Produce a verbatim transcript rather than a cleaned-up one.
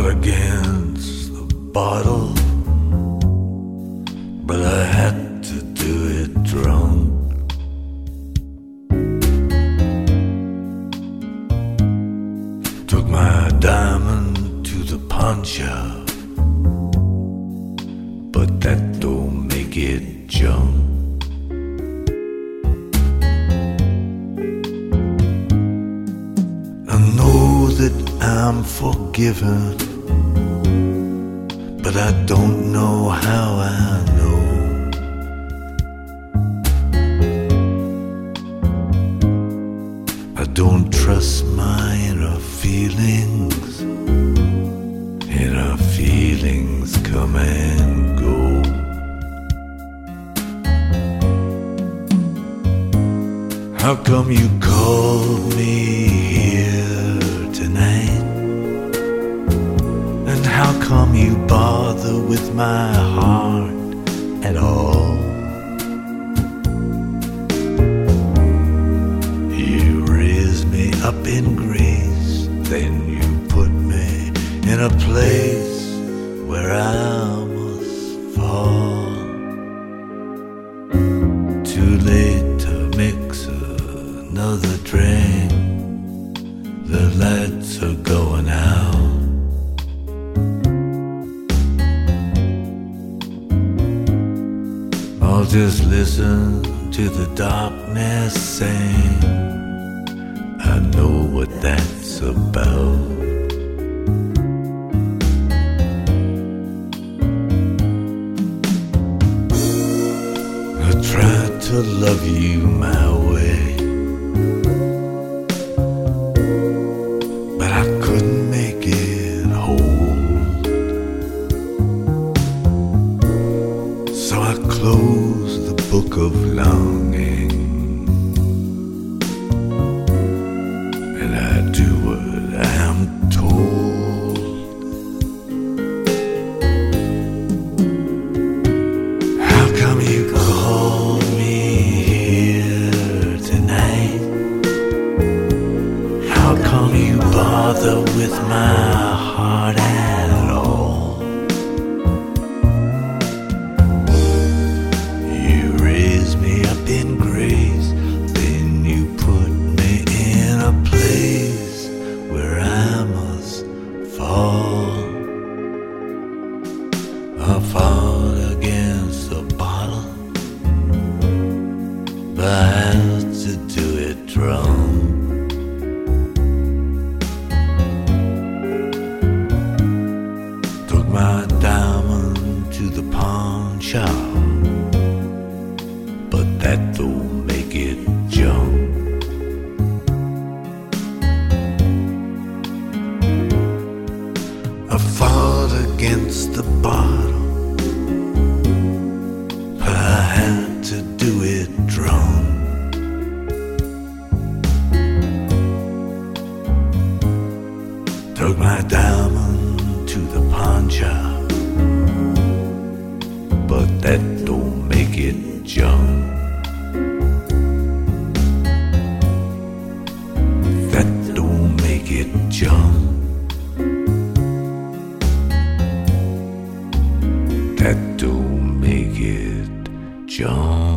fought against the bottle, but I had to do it drunk. Took my diamond to the pawn shop, but that don't make it junk. I know that I'm forgiven, but I don't know how I know. I don't trust my inner feelings. Inner feelings come and go. How come you called me here tonight? And how come you bother with my heart at all? You raised me up in grace, then you put me in a place where I must fall. Too late to mix another drink. The lights are going out. I'll just listen to the darkness sing. I know what that's about. I tried to love you my way, but I couldn't make it hold. So I closed the book of longing, and I do what I'm told. How come you called me here tonight? How come you bother with my heart at all? You raised me up in grace, then you put me in a place where I must fall. I fought against the bottle, but I had to do it drunk. Took my diamond to the pawn shop, but that don't make it junk. I fought against the bottle, but I had to do it drunk. Took my diamond to the pawn shop, but that don't make it junk. That don't make it junk. That don't make it junk.